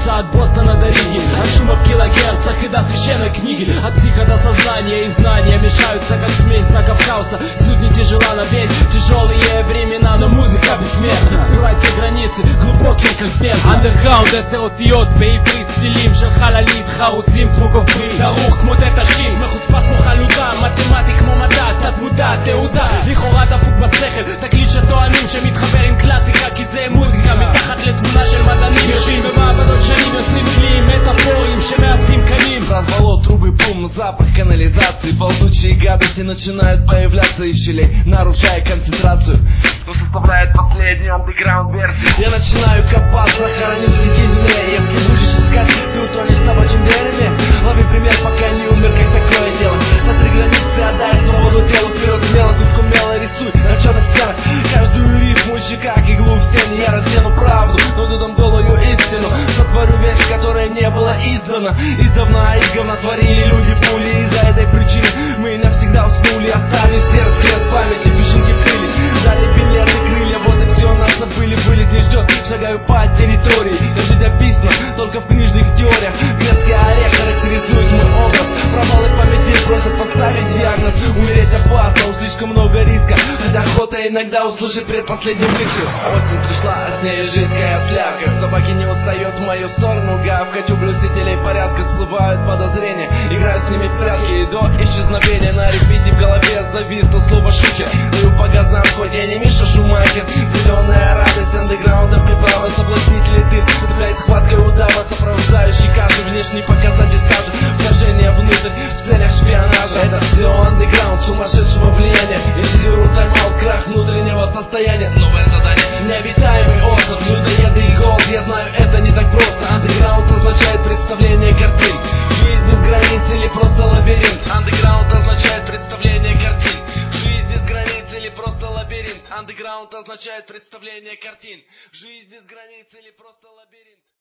от Бостона до Риги, от шума в килогерцах и до священной книги. От психа до сознания и знания мешаются, как смесь знаков хаоса. Суть не тяжела на ведь тяжелые времена, но музыка бессмертна. Взбивает все границы, глубокие как бездна. Андерграунд, זה אותיות בעברית, צלילים של חללית, חרוזים כמו גוברים, דרוך כמו תתשים, מחוספס כמו חלודה, מתמטי כמו מדע, תת מודע, תעודה, לכאורה דפוק בשכל, תקליט שטוענים שמתחבר עם קלאסיקה, כי זה מוזיקה מתחת לתמונה של מדענים, יושבים במעבדות שנים, יוצאים כלים מטאפוריים שמעבדים קנים. Развало трубы, бум, запах канализации, ползучие гадости начинают появляться из щелей, нарушая концентрацию, но составляет последнюю андеграунд-версию. Я начинаю копаться, хороню в сети земле. Если будешь искать, ты утонешь в собачьем дереве. Лови пример, пока не умер, как такое дело. Смотри границы, отдай свободу телу. Вперед смело, губку мело рисуй на черных стенах каждую рифму, как иглу в стене. Я раздену правду, но дадам голую истину. Сотворю вещь, которая не была издана. Издавна из говна творили люди пули. Из-за этой причины мы навсегда уснули. Оставили сердце, крест памяти, песчинки в крыльях. Дали билеты, крылья, вот и все, нас забыли. Вылет не ждет, шагаю по территории. Жить описано только в книжных теориях. Грецкий орех характеризует мой образ. Провалы памяти просят поставить диагноз. Умереть опасно, слишком много риска. Хотя охота иногда услышать предпоследний выстрел. Осень пришла, а с ней жидкая слякоть. Собаки не устает в мою сторону гавкать. У блюстителей порядка всплывают подозрения. Играю с ними в прятки до исчезновения. На репите в голове зависло слово шухер. Даю по газам, хоть я не Миша Шумахер. Зеленая радость андеграунда приправа. Соблазнители ты, цепляясь схваткой удава, сопровождающий каждый внешний показатель стажа. Вторжение внутрь в целях шпионажа. Это все андеграунд сумасшедшего влияния. Инициирую тайм-аут, крах внутреннего состояния. Новое задание, необитаемый остров, людоеды и голод. Я знаю, это не так просто. Андеграунд означает представление картин. Жизнь без границ или просто лабиринт. Андеграунд означает представление картин. Жизнь без границ или просто лабиринт. Андеграунд означает представление картин. Жизнь без границ или просто лабиринт.